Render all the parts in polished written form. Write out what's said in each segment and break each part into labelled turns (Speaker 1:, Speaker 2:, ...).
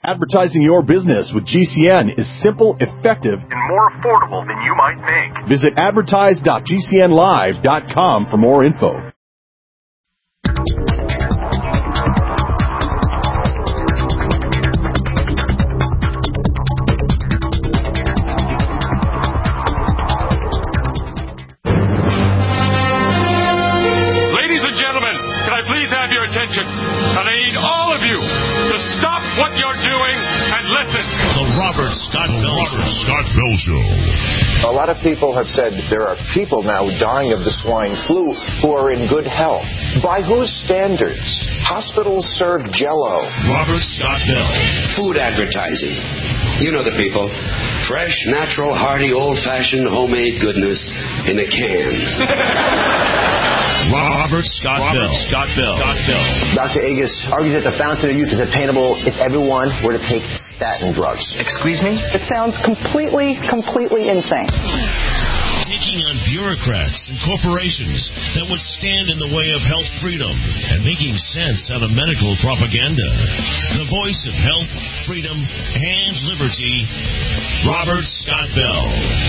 Speaker 1: Advertising your business with GCN is simple, effective, and more affordable than you might think. Visit advertise.gcnlive.com for more info.
Speaker 2: Ladies and gentlemen, can I please have your attention? And I need all of you to stop what you're doing and listen.
Speaker 3: The Robert Scott Bell Show.
Speaker 4: A lot of people have said there are people now dying of the swine flu who are in good health. By whose standards? Hospitals serve Jell-O.
Speaker 3: Robert Scott Bell.
Speaker 5: Food advertising. You know the people. Fresh, natural, hearty, old-fashioned, homemade goodness in a can.
Speaker 3: Robert Scott Bell.
Speaker 6: Dr. Agus argues that the fountain of youth is attainable if everyone were to take statin drugs.
Speaker 7: Excuse me? It sounds completely insane.
Speaker 3: Taking on bureaucrats and corporations that would stand in the way of health freedom and making sense out of medical propaganda. The voice of health, freedom, and liberty, Robert Scott Bell.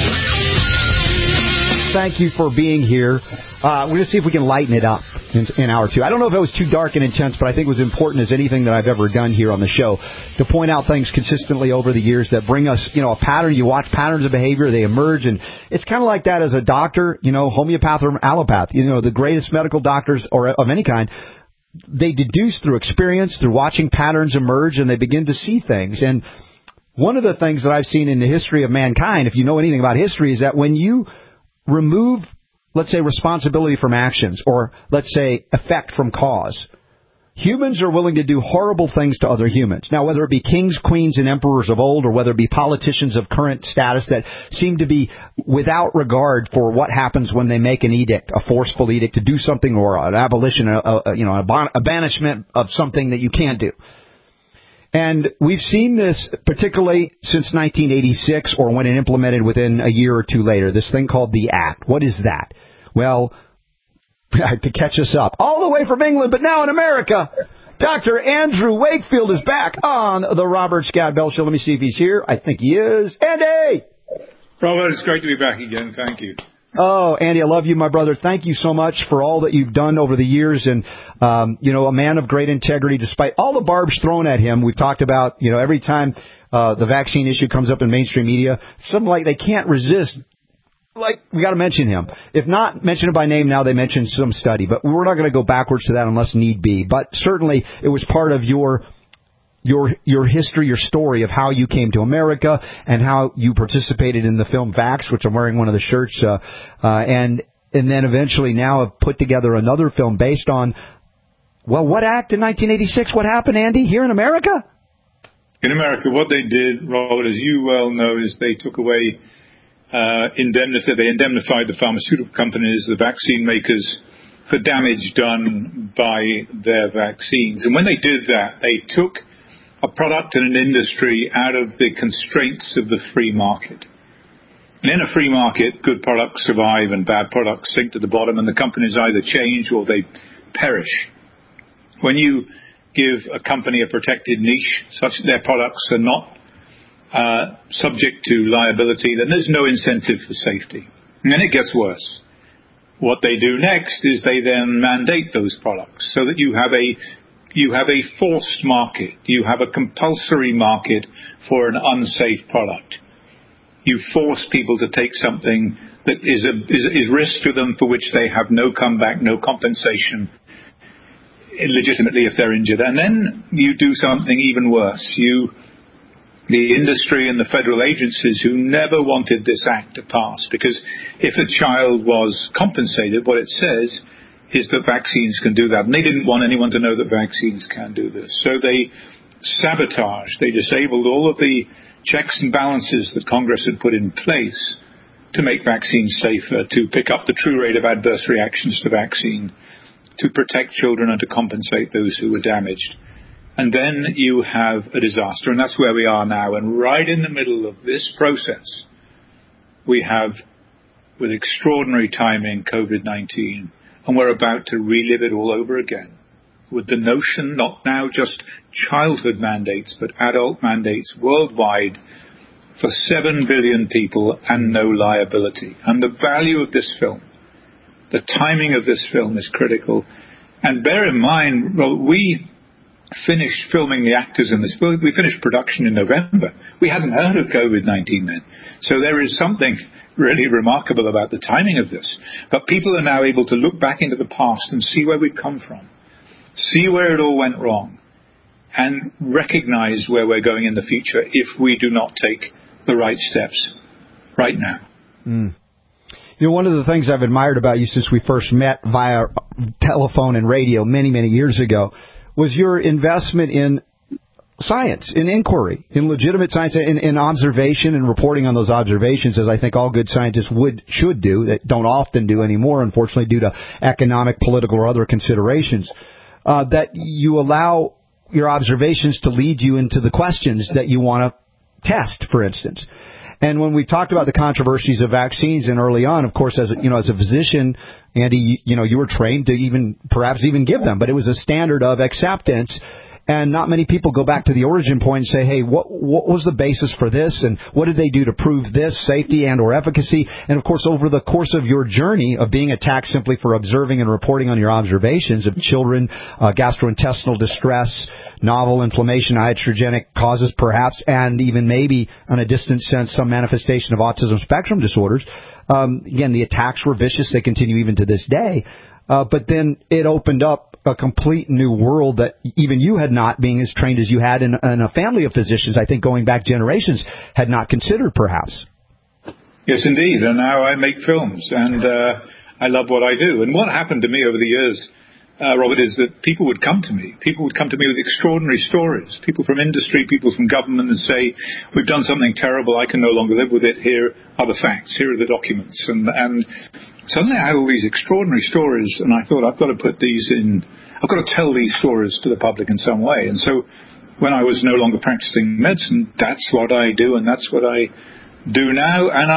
Speaker 8: Thank you for being here. We're going to see if we can lighten it up in hour two. I don't know if it was too dark and intense, but I think it was important as anything that I've ever done here on the show to point out things consistently over the years that bring us, a pattern. You watch patterns of behavior, they emerge, and it's kind of like that as a doctor, homeopath or allopath. The greatest medical doctors or of any kind, they deduce through experience, through watching patterns emerge, and they begin to see things. And one of the things that I've seen in the history of mankind, if you know anything about history, is that when you remove, let's say, responsibility from actions, or let's say effect from cause, humans are willing to do horrible things to other humans. Now, whether it be kings, queens, and emperors of old, or whether it be politicians of current status that seem to be without regard for what happens when they make an edict, a forceful edict to do something, or an abolition, a banishment of something that you can't do. And we've seen this particularly since 1986, or when it implemented within a year or two later, this thing called the Act. What is that? Well, to catch us up, all the way from England, but now in America, Dr. Andrew Wakefield is back on the Robert Scott Bell Show. Let me see if he's here. I think he is. Andy!
Speaker 9: Robert, it's great to be back again. Thank you.
Speaker 8: Oh, Andy, I love you, my brother. Thank you so much for all that you've done over the years. And, a man of great integrity, despite all the barbs thrown at him. We've talked about, every time the vaccine issue comes up in mainstream media, something like they can't resist. Like, we got to mention him. If not mention it by name now, they mention some study. But we're not going to go backwards to that unless need be. But certainly it was part of your history, your story of how you came to America and how you participated in the film Vax, which I'm wearing one of the shirts, and then eventually now have put together another film based on, what act in 1986? What happened, Andy, here in America?
Speaker 9: In America, what they did, Robert, as you well know, is they took away indemnity. They indemnified the pharmaceutical companies, the vaccine makers, for damage done by their vaccines. And when they did that, they took a product and an industry out of the constraints of the free market. And in a free market, good products survive and bad products sink to the bottom, and the companies either change or they perish. When you give a company a protected niche such that their products are not subject to liability, then there's no incentive for safety. And then it gets worse. What they do next is they then mandate those products so that you have a forced market. You have a compulsory market for an unsafe product. You force people to take something that is risk to them, for which they have no comeback, no compensation, illegitimately if they're injured. And then you do something even worse. The industry and the federal agencies who never wanted this act to pass, because if a child was compensated, what it says is that vaccines can do that. And they didn't want anyone to know that vaccines can do this. So they sabotaged, they disabled all of the checks and balances that Congress had put in place to make vaccines safer, to pick up the true rate of adverse reactions to vaccine, to protect children and to compensate those who were damaged. And then you have a disaster, and that's where we are now. And right in the middle of this process, we have, with extraordinary timing, COVID-19, and we're about to relive it all over again. with the notion, not now just childhood mandates, but adult mandates worldwide for 7 billion people and no liability. And the value of this film, the timing of this film is critical. And bear in mind, we finished filming the actors in this film. We finished production in November. We hadn't heard of COVID-19 then. So there is something really remarkable about the timing of this. But people are now able to look back into the past and see where we've come from, see where it all went wrong, and recognize where we're going in the future if we do not take the right steps right now.
Speaker 8: You know, one of the things I've admired about you since we first met via telephone and radio many, many years ago was your investment in science, in inquiry, in legitimate science, in observation and reporting on those observations, as I think all good scientists should do, that don't often do anymore, unfortunately, due to economic, political, or other considerations, that you allow your observations to lead you into the questions that you want to test, for instance. And when we talked about the controversies of vaccines and early on, of course, as a physician, Andy, you were trained to perhaps even give them, but it was a standard of acceptance. And not many people go back to the origin point and say, hey, what was the basis for this? And what did they do to prove this safety and or efficacy? And, of course, over the course of your journey of being attacked simply for observing and reporting on your observations of children, gastrointestinal distress, novel inflammation, iatrogenic causes perhaps, and even maybe, in a distant sense, some manifestation of autism spectrum disorders. Again, the attacks were vicious. They continue even to this day. But then it opened up a complete new world that even you had not, being as trained as you had in a family of physicians, I think going back generations, had not considered perhaps.
Speaker 9: Yes, indeed. And now I make films, and I love what I do. And what happened to me over the years, Robert, is that people would come to me. People would come to me with extraordinary stories. People from industry, people from government, and say, we've done something terrible. I can no longer live with it. Here are the facts. Here are the documents. And suddenly I had all these extraordinary stories, and I thought, I've got to put these in. I've got to tell these stories to the public in some way. And so when I was no longer practicing medicine, that's what I do, and that's what I do now. And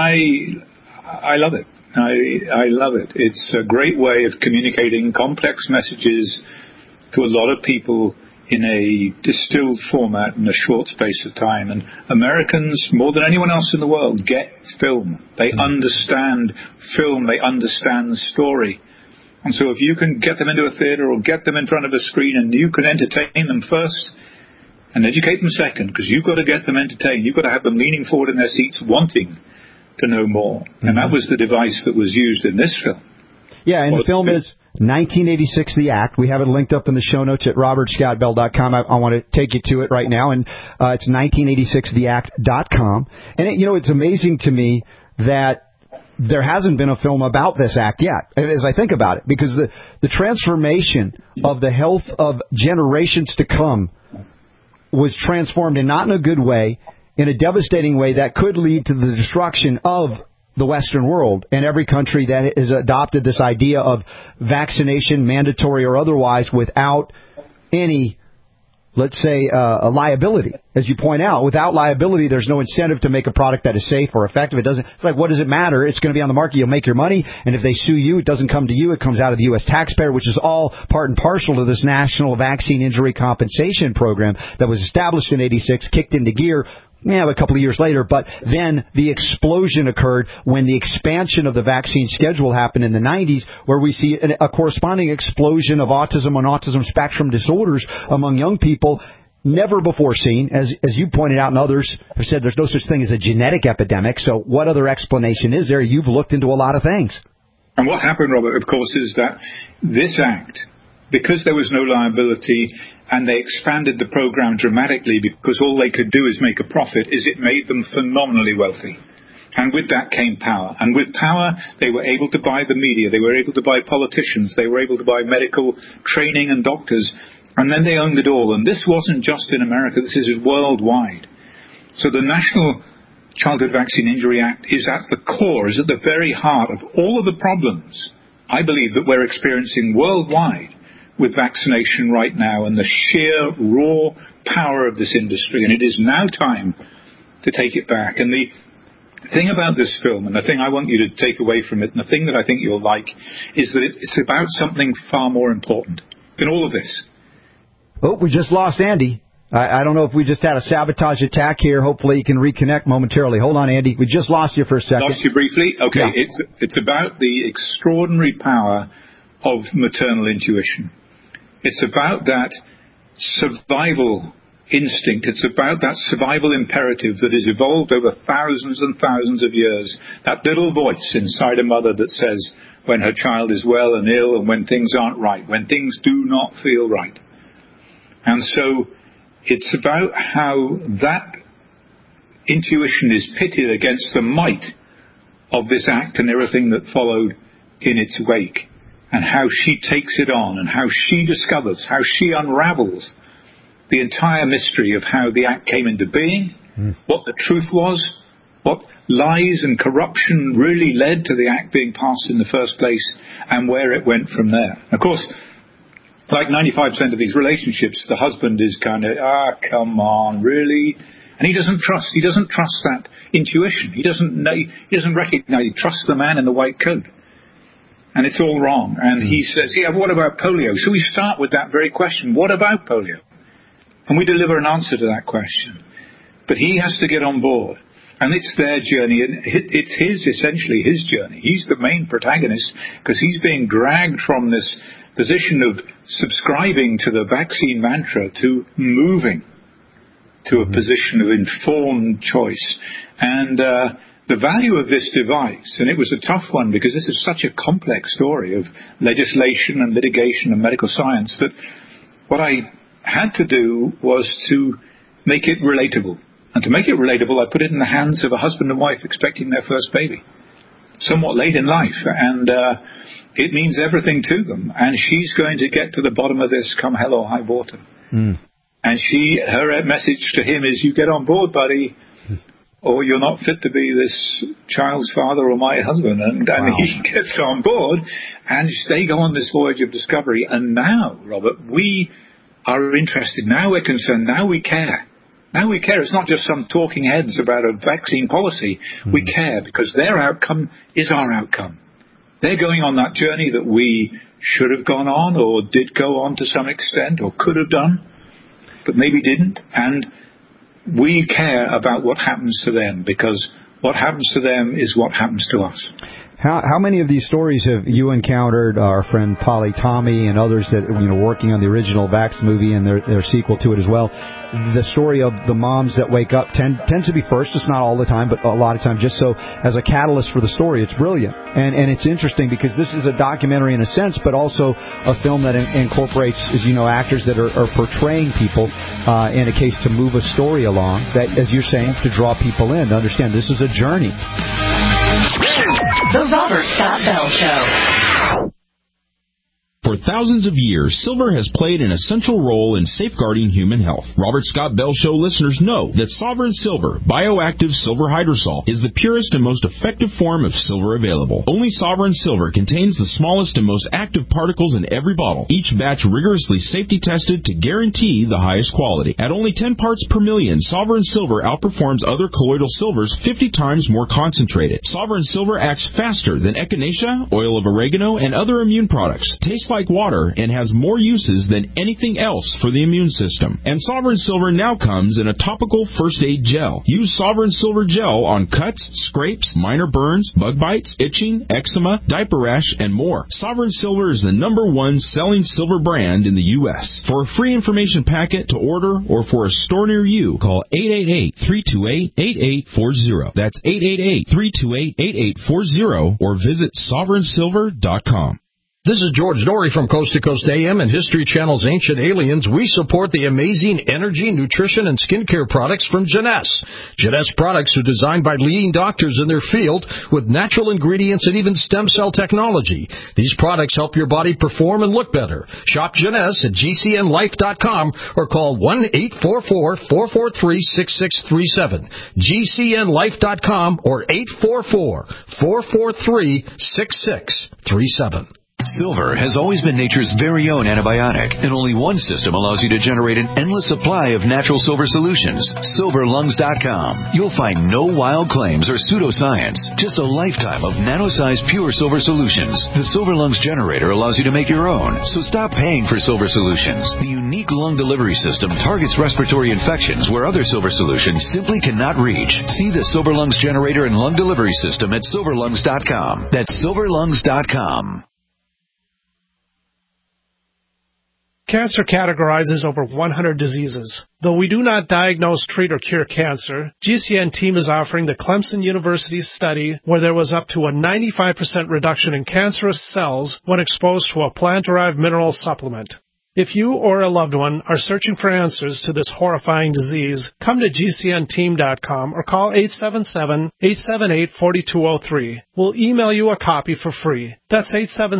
Speaker 9: I love it. I love it. It's a great way of communicating complex messages to a lot of people in a distilled format in a short space of time. And Americans, more than anyone else in the world, get film. They understand film. They understand story. And so if you can get them into a theater or get them in front of a screen and you can entertain them first and educate them second, because you've got to get them entertained. You've got to have them leaning forward in their seats wanting to know more. And that was the device that was used in this film.
Speaker 8: Yeah, and the film is 1986, The Act. We have it linked up in the show notes at robertscottbell.com. I want to take you to it right now, and it's 1986theact.com. And, it's amazing to me that there hasn't been a film about this act yet, as I think about it, because the transformation of the health of generations to come was transformed, and not in a good way, in a devastating way that could lead to the destruction of the Western world and every country that has adopted this idea of vaccination, mandatory or otherwise, without any, let's say, a liability. As you point out, without liability, there's no incentive to make a product that is safe or effective. It's like, what does it matter? It's going to be on the market. You'll make your money. And if they sue you, it doesn't come to you. It comes out of the U.S. taxpayer, which is all part and parcel to this National Vaccine Injury Compensation Program that was established in 86, kicked into gear a couple of years later, but then the explosion occurred when the expansion of the vaccine schedule happened in the 90s, where we see a corresponding explosion of autism and autism spectrum disorders among young people, never before seen. As you pointed out, and others have said, there's no such thing as a genetic epidemic, so what other explanation is there? You've looked into a lot of things.
Speaker 9: And what happened, Robert, of course, is that this act, because there was no liability and they expanded the program dramatically because all they could do is make a profit, is it made them phenomenally wealthy. And with that came power. And with power, they were able to buy the media. They were able to buy politicians. They were able to buy medical training and doctors. And then they owned it all. And this wasn't just in America. This is worldwide. So the National Childhood Vaccine Injury Act is at the core, is at the very heart of all of the problems, I believe, that we're experiencing worldwide with vaccination right now, and the sheer raw power of this industry. And it is now time to take it back. And the thing about this film, and the thing I want you to take away from it, and the thing that I think you'll like, is that it's about something far more important than all of this.
Speaker 8: Oh, we just lost Andy. I don't know if we just had a sabotage attack here. Hopefully he can reconnect momentarily. Hold on, Andy. We just lost you for a second.
Speaker 9: Lost you briefly? Okay.
Speaker 8: Yeah.
Speaker 9: It's about the extraordinary power of maternal intuition. It's about that survival instinct. It's about that survival imperative that has evolved over thousands and thousands of years. That little voice inside a mother that says when her child is well and ill and when things aren't right, when things do not feel right. And so it's about how that intuition is pitted against the might of this act and everything that followed in its wake, and how she takes it on, and how she discovers, how she unravels the entire mystery of how the act came into being, what the truth was, what lies and corruption really led to the act being passed in the first place, and where it went from there. Of course, like 95% of these relationships, the husband is kind of, come on, really? And he doesn't trust that intuition. He doesn't recognize, he trusts the man in the white coat. And it's all wrong. And he says, what about polio? So we start with that very question, what about polio? And we deliver an answer to that question. But he has to get on board. And it's their journey. And it's essentially his journey. He's the main protagonist because he's being dragged from this position of subscribing to the vaccine mantra to moving to a position of informed choice. And the value of this device, and it was a tough one because this is such a complex story of legislation and litigation and medical science, that what I had to do was to make it relatable. And to make it relatable, I put it in the hands of a husband and wife expecting their first baby, somewhat late in life. And it means everything to them. And she's going to get to the bottom of this come hell or high water. And her message to him is, you get on board, buddy, or you're not fit to be this child's father or my husband. And he gets on board, and they go on this voyage of discovery. And now, Robert, we are interested. Now we're concerned. Now we care. Now we care. It's not just some talking heads about a vaccine policy. We care because their outcome is our outcome. They're going on that journey that we should have gone on, or did go on to some extent, or could have done, but maybe didn't. And we care about what happens to them, because what happens to them is what happens to us.
Speaker 8: How many of these stories have you encountered? Our friend Polly Tommy and others that working on the original Vax movie and their sequel to it as well. The story of the moms that wake up tends to be first. It's not all the time, but a lot of times, just so as a catalyst for the story. It's brilliant, and it's interesting because this is a documentary in a sense, but also a film that incorporates, as you know, actors that are portraying people in a case to move a story along. That, as you're saying, to draw people in to understand this is a journey.
Speaker 10: The Robert Scott Bell Show.
Speaker 11: For thousands of years, silver has played an essential role in safeguarding human health. Robert Scott Bell Show listeners know that Sovereign Silver, bioactive silver hydrosol, is the purest and most effective form of silver available. Only Sovereign Silver contains the smallest and most active particles in every bottle, each batch rigorously safety tested to guarantee the highest quality. At only 10 parts per million, Sovereign Silver outperforms other colloidal silvers 50 times more concentrated. Sovereign Silver acts faster than echinacea, oil of oregano, and other immune products. Tastes like water and has more uses than anything else for the immune system. And Sovereign Silver now comes in a topical first aid gel. Use Sovereign Silver gel on cuts, scrapes, minor burns, bug bites, itching, eczema, diaper rash, and more. Sovereign Silver is the #1 selling silver brand in the U.S. For a free information packet to order or for a store near you, call 888-328-8840. That's 888-328-8840 or visit sovereignsilver.com.
Speaker 12: This is George Dory from Coast to Coast AM and History Channel's Ancient Aliens. We support the amazing energy, nutrition, and skincare products from Jeunesse. Jeunesse products are designed by leading doctors in their field with natural ingredients and even stem cell technology. These products help your body perform and look better. Shop Jeunesse at GCNlife.com or call 1-844-443-6637. GCNlife.com or 844-443-6637.
Speaker 13: Silver has always been nature's very own antibiotic, and only one system allows you to generate an endless supply of natural silver solutions. SilverLungs.com. You'll find no wild claims or pseudoscience, just a lifetime of nano-sized pure silver solutions. The Silver Lungs generator allows you to make your own, so stop paying for silver solutions. The unique lung delivery system targets respiratory infections where other silver solutions simply cannot reach. See the Silver Lungs generator and lung delivery system at SilverLungs.com. That's SilverLungs.com.
Speaker 14: Cancer categorizes over 100 diseases. Though we do not diagnose, treat, or cure cancer, GCN team is offering the Clemson University study where there was up to a 95% reduction in cancerous cells when exposed to a plant-derived mineral supplement. If you or a loved one are searching for answers to this horrifying disease, come to GCNteam.com or call 877-878-4203. We'll email you a copy for free. That's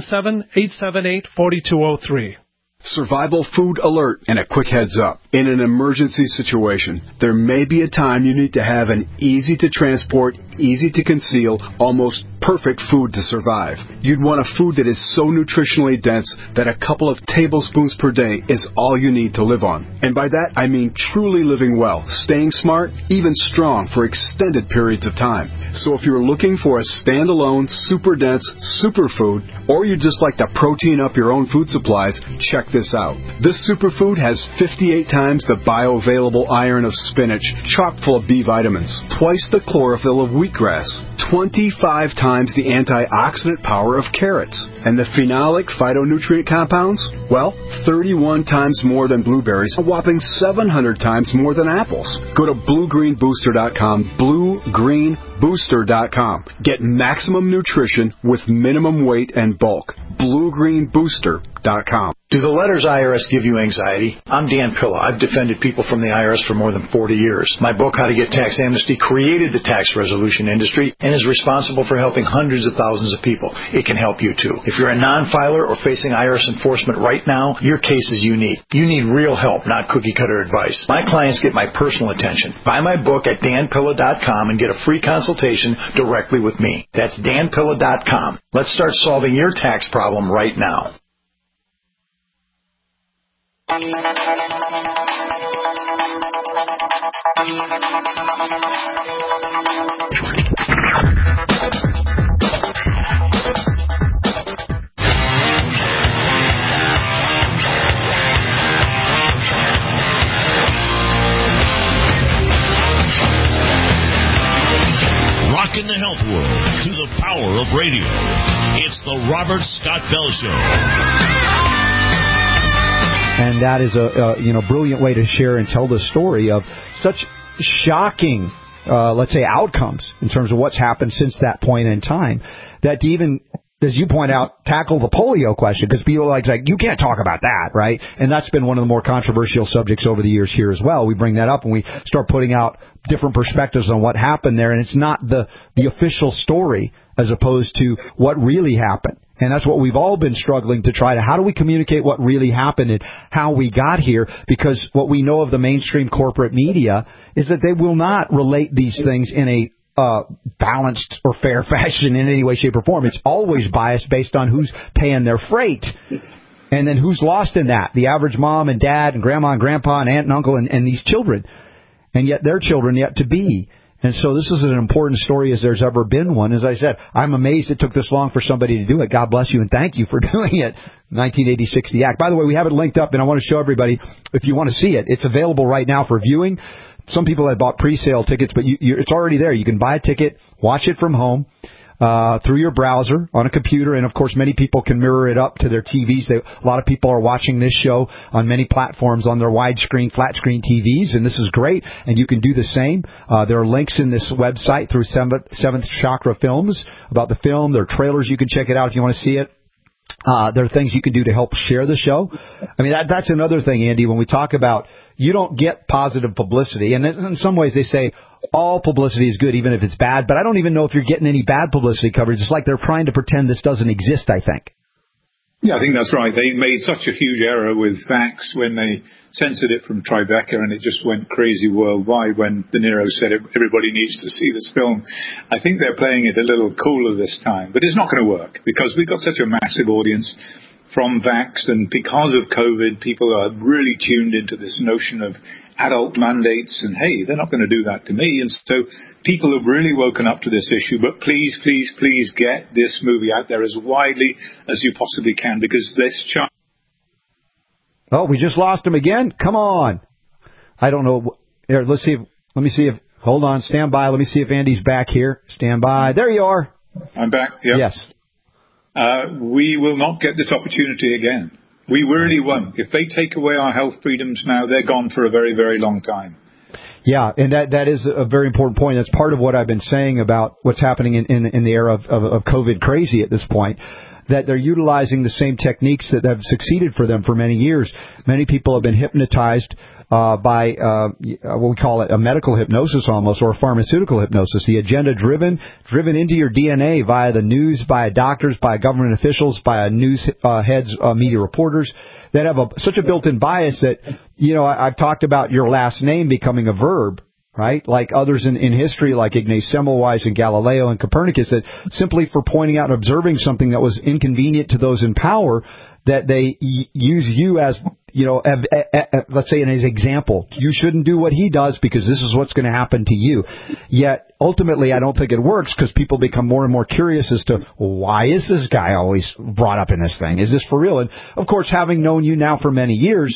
Speaker 14: 877-878-4203.
Speaker 15: Survival food alert and a quick heads up. In an emergency situation, there may be a time you need to have an easy to transport, easy to conceal, almost perfect food to survive. You'd want a food that is so nutritionally dense that a couple of tablespoons per day is all you need to live on. And by that, I mean truly living well, staying smart, even strong for extended periods of time. So if you're looking for a standalone, super dense superfood, or you just like to protein up your own food supplies, check this out. This superfood has 58 times the bioavailable iron of spinach, chock full of B vitamins, twice the chlorophyll of wheatgrass, 25 times the antioxidant power of carrots, and the phenolic phytonutrient compounds, well, 31 times more than blueberries, a whopping 700 times more than apples. Go to bluegreenbooster.com, bluegreenbooster.com. Get maximum nutrition with minimum weight and bulk. bluegreenbooster.com.
Speaker 16: Do the letters IRS give you anxiety? I'm Dan Pilla. I've defended people from the IRS for more than 40 years. My book, How to Get Tax Amnesty, created the tax resolution industry and is responsible for helping hundreds of thousands of people. It can help you too. If you're a non-filer or facing IRS enforcement right now, your case is unique. You need real help, not cookie-cutter advice. My clients get my personal attention. Buy my book at danpilla.com and get a free consultation directly with me. That's danpilla.com. Let's start solving your tax problem right now.
Speaker 3: Rocking the health world through the power of radio. It's the Robert Scott Bell Show.
Speaker 8: And that is a brilliant way to share and tell the story of such shocking, let's say, outcomes in terms of what's happened since that point in time. That to even, as you point out, tackle the polio question, because people are like, you can't talk about that, right? And that's been one of the more controversial subjects over the years here as well. We bring that up and we start putting out different perspectives on what happened there, and it's not the official story as opposed to what really happened. And that's what we've all been struggling to try to, how do we communicate what really happened and how we got here? Because what we know of the mainstream corporate media is that they will not relate these things in a balanced or fair fashion in any way, shape, or form. It's always biased based on who's paying their freight. And then who's lost in that? The average mom and dad and grandma and grandpa and aunt and uncle and these children. And yet their children yet to be. And so this is an important story as there's ever been one. As I said, I'm amazed it took this long for somebody to do it. God bless you and thank you for doing it. 1986, the act. By the way, we have it linked up, and I want to show everybody, if you want to see it, it's available right now for viewing. Some people have bought pre-sale tickets, but it's already there. You can buy a ticket, watch it from home, through your browser on a computer, and of course many people can mirror it up to their TVs. A lot of people are watching this show on many platforms on their widescreen, flat screen TVs, and this is great, and you can do the same. There are links in this website through Seventh Chakra Films about the film. There are trailers you can check it out if you want to see it. There are things you can do to help share the show. I mean, that's another thing, Andy, when we talk about you don't get positive publicity, and in some ways they say all publicity is good even if it's bad, but I don't even know if you're getting any bad publicity coverage. It's like they're trying to pretend this doesn't exist, I think.
Speaker 9: Yeah, I think that's right. They made such a huge error with Vax when they censored it from Tribeca, and it just went crazy worldwide when De Niro said everybody needs to see this film. I think they're playing it a little cooler this time, but it's not going to work because we've got such a massive audience from Vax, and because of COVID, people are really tuned into this notion of adult mandates, and hey, they're not going to do that to me. And so people have really woken up to this issue, but please, please, please get this movie out there as widely as you possibly can, because this child...
Speaker 8: Oh, we just lost him again? Come on. I don't know. Here, let me see if, hold on, stand by. Let me see if Andy's back here. Stand by. There you are.
Speaker 9: I'm back, yep.
Speaker 8: Yes.
Speaker 9: We will not get this opportunity again. We really won't. If they take away our health freedoms now, they're gone for a very, very long time.
Speaker 8: Yeah, and that is a very important point. That's part of what I've been saying about what's happening in the era of COVID crazy at this point, that they're utilizing the same techniques that have succeeded for them for many years. Many people have been hypnotized by what we call it a medical hypnosis almost, or a pharmaceutical hypnosis. The agenda driven into your DNA via the news, by doctors, by government officials, by news heads, media reporters that have such a built-in bias that, I've talked about your last name becoming a verb, right? Like others in history, like Ignaz Semmelweis and Galileo and Copernicus, that simply for pointing out and observing something that was inconvenient to those in power, that they use you as, let's say in his example, you shouldn't do what he does because this is what's going to happen to you. Yet, ultimately, I don't think it works because people become more and more curious as to why is this guy always brought up in this thing? Is this for real? And, of course, having known you now for many years,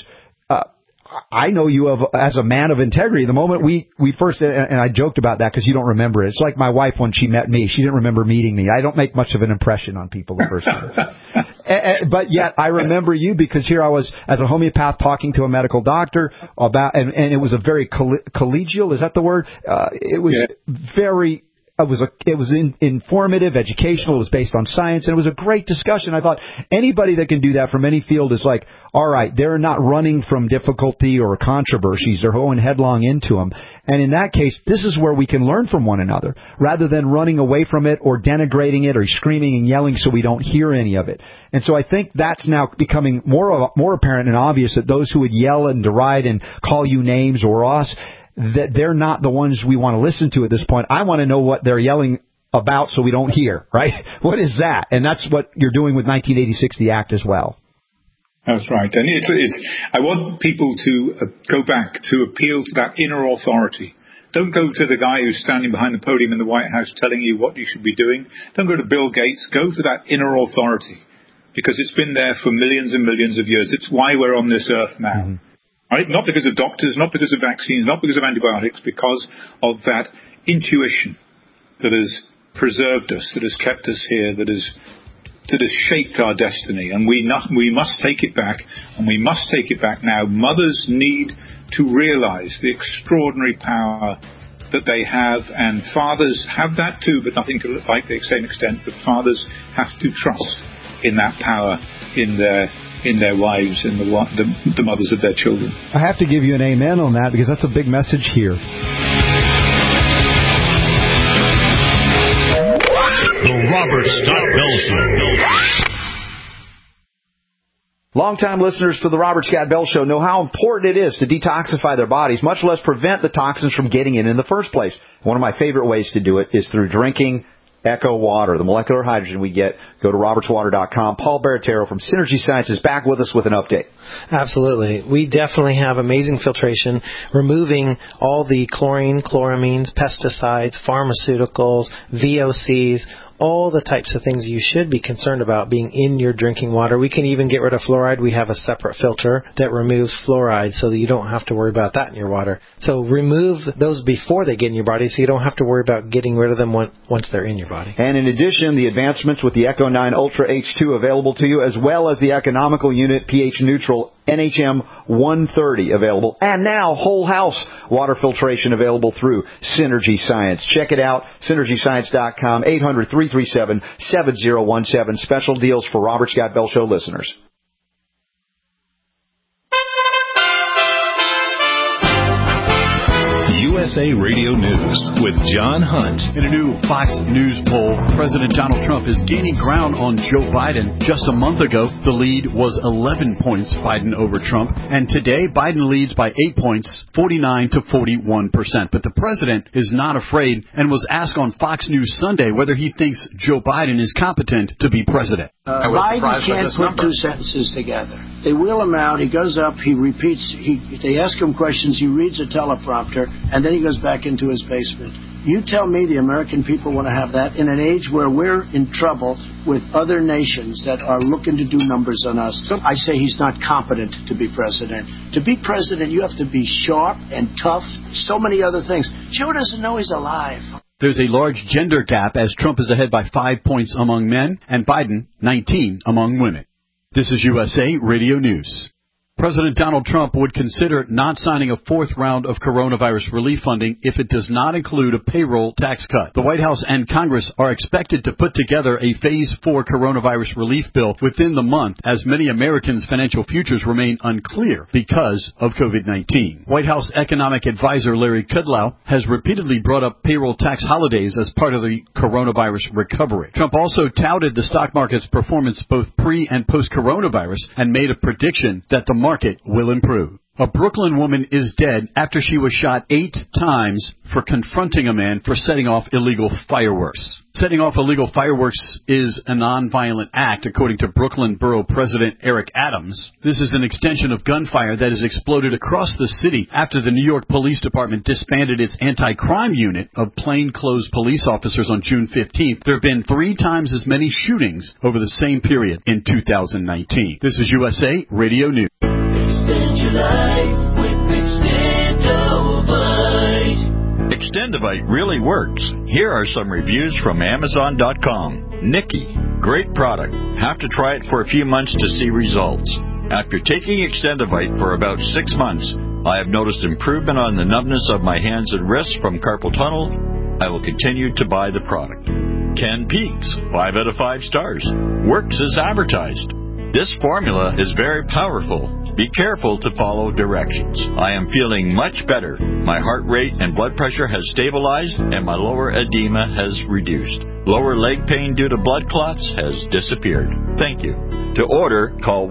Speaker 8: I know you as a man of integrity. The moment we first, and I joked about that because you don't remember it. It's like my wife when she met me. She didn't remember meeting me. I don't make much of an impression on people the first time. But yet I remember you because here I was as a homeopath talking to a medical doctor about, and it was a very collegial, is that the word? It was very... It was informative, educational, it was based on science, and it was a great discussion. I thought anybody that can do that from any field is like, all right, they're not running from difficulty or controversies, they're going headlong into them. And in that case, this is where we can learn from one another, rather than running away from it or denigrating it or screaming and yelling so we don't hear any of it. And so I think that's now becoming more apparent and obvious that those who would yell and deride and call you names or us, that they're not the ones we want to listen to at this point. I want to know what they're yelling about so we don't hear, right? What is that? And that's what you're doing with 1986, the Act, as well.
Speaker 9: That's right. And I want people to go back to appeal to that inner authority. Don't go to the guy who's standing behind the podium in the White House telling you what you should be doing. Don't go to Bill Gates. Go to that inner authority, because it's been there for millions and millions of years. It's why we're on this earth now. Mm-hmm. Right? Not because of doctors, not because of vaccines, not because of antibiotics, because of that intuition that has preserved us, that has kept us here, that has shaped our destiny. And we must take it back, and we must take it back now. Mothers need to realize the extraordinary power that they have, and fathers have that too, but nothing to like the same extent. But fathers have to trust in that power in their wives and the mothers of their children.
Speaker 8: I have to give you an amen on that, because that's a big message here.
Speaker 3: The Robert Scott Bell Show.
Speaker 8: Longtime listeners to the Robert Scott Bell Show know how important it is to detoxify their bodies, much less prevent the toxins from getting in the first place. One of my favorite ways to do it is through drinking Echo Water, the molecular hydrogen we get. Go to robertswater.com. Paul Baratero from Synergy Science is back with us with an update.
Speaker 17: Absolutely. We definitely have amazing filtration, removing all the chlorine, chloramines, pesticides, pharmaceuticals, VOCs, all the types of things you should be concerned about being in your drinking water. We can even get rid of fluoride. We have a separate filter that removes fluoride so that you don't have to worry about that in your water. So remove those before they get in your body so you don't have to worry about getting rid of them once they're in your body.
Speaker 8: And in addition, the advancements with the Echo 9 Ultra H2 available to you, as well as the economical unit pH neutral NHM 130 available. And now whole house water filtration available through Synergy Science. Check it out, synergyscience.com, 800-337-7017. Special deals for Robert Scott Bell Show listeners.
Speaker 1: USA Radio News with John Hunt.
Speaker 18: In a new Fox News poll, President Donald Trump is gaining ground on Joe Biden. Just a month ago, the lead was 11 points Biden over Trump. And today, Biden leads by 8 points, 49 to 41%. But the president is not afraid and was asked on Fox News Sunday whether he thinks Joe Biden is competent to be president.
Speaker 19: Biden can't put two sentences together. They wheel him out. He goes up. He repeats. They ask him questions. He reads a teleprompter, and then he goes back into his basement. You tell me the American people want to have that in an age where we're in trouble with other nations that are looking to do numbers on us. I say he's not competent to be president. To be president, you have to be sharp and tough. So many other things. Joe doesn't know he's alive.
Speaker 18: There's a large gender gap as Trump is ahead by 5 points among men and Biden 19 among women. This is USA Radio News. President Donald Trump would consider not signing a fourth round of coronavirus relief funding if it does not include a payroll tax cut. The White House and Congress are expected to put together a Phase 4 coronavirus relief bill within the month, as many Americans' financial futures remain unclear because of COVID-19. White House economic advisor Larry Kudlow has repeatedly brought up payroll tax holidays as part of the coronavirus recovery. Trump also touted the stock market's performance both pre- and post-coronavirus and made a prediction that the market will improve. A Brooklyn woman is dead after she was shot 8 times for confronting a man for setting off illegal fireworks. Setting off illegal fireworks is a nonviolent act, according to Brooklyn Borough President Eric Adams. This is an extension of gunfire that has exploded across the city after the New York Police Department disbanded its anti-crime unit of plainclothes police officers on June 15th. There have been 3 times as many shootings over the same period in 2019. This is USA Radio News.
Speaker 20: Extend your life with Extendovite.
Speaker 21: Extendovite really works. Here are some reviews from Amazon.com. Nikki, great product. Have to try it for a few months to see results. After taking Extendovite for about 6 months, I have noticed improvement on the numbness of my hands and wrists from carpal tunnel. I will continue to buy the product. Ken Peaks, 5 out of 5 stars. Works as advertised. This formula is very powerful. Be careful to follow directions. I am feeling much better. My heart rate and blood pressure has stabilized and my lower edema has reduced. Lower leg pain due to blood clots has disappeared. Thank you. To order, call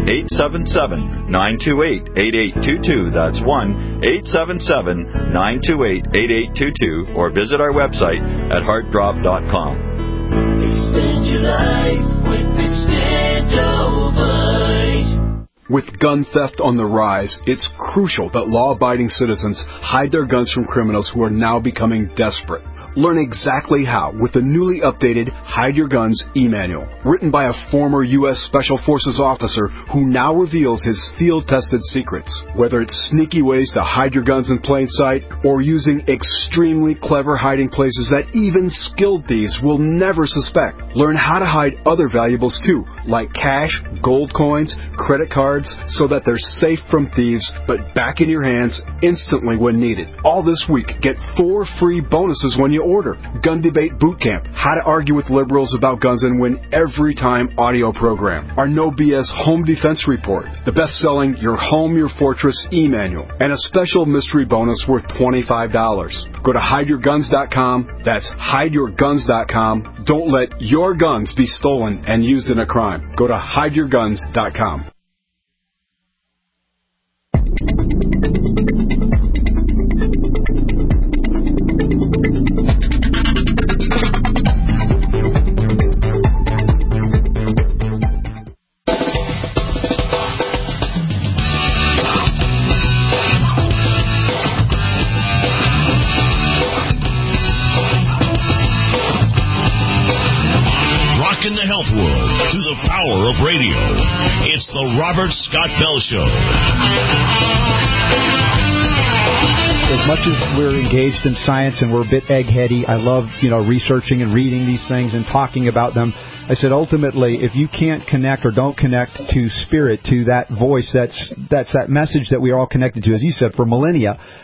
Speaker 21: 1-877-928-8822. That's 1-877-928-8822. Or visit our website at heartdrop.com.
Speaker 20: Extend your life with Extendovite.
Speaker 15: With gun theft on the rise, it's crucial that law-abiding citizens hide their guns from criminals who are now becoming desperate. Learn exactly how with the newly updated Hide Your Guns e-manual, written by a former U.S. Special Forces officer who now reveals his field-tested secrets. Whether it's sneaky ways to hide your guns in plain sight or using extremely clever hiding places that even skilled thieves will never suspect. Learn how to hide other valuables too, like cash, gold coins, credit cards, so that they're safe from thieves but back in your hands instantly when needed. All this week, get 4 free bonuses when you order. Gun Debate Bootcamp, how to argue with liberals about guns and win every time audio program. Our No BS Home Defense Report, the best-selling Your Home, Your Fortress e-manual, and a special mystery bonus worth $25. Go to hideyourguns.com. That's hideyourguns.com. Don't let your guns be stolen and used in a crime. Go to hideyourguns.com.
Speaker 3: Rocking the health world through the power of radio. It's the Robert Scott Bell Show.
Speaker 8: As much as we're engaged in science and we're a bit egg-heady, I love, researching and reading these things and talking about them. I said, ultimately, if you can't connect or don't connect to spirit, to that voice, that's that message that we are all connected to, as you said, for millennia,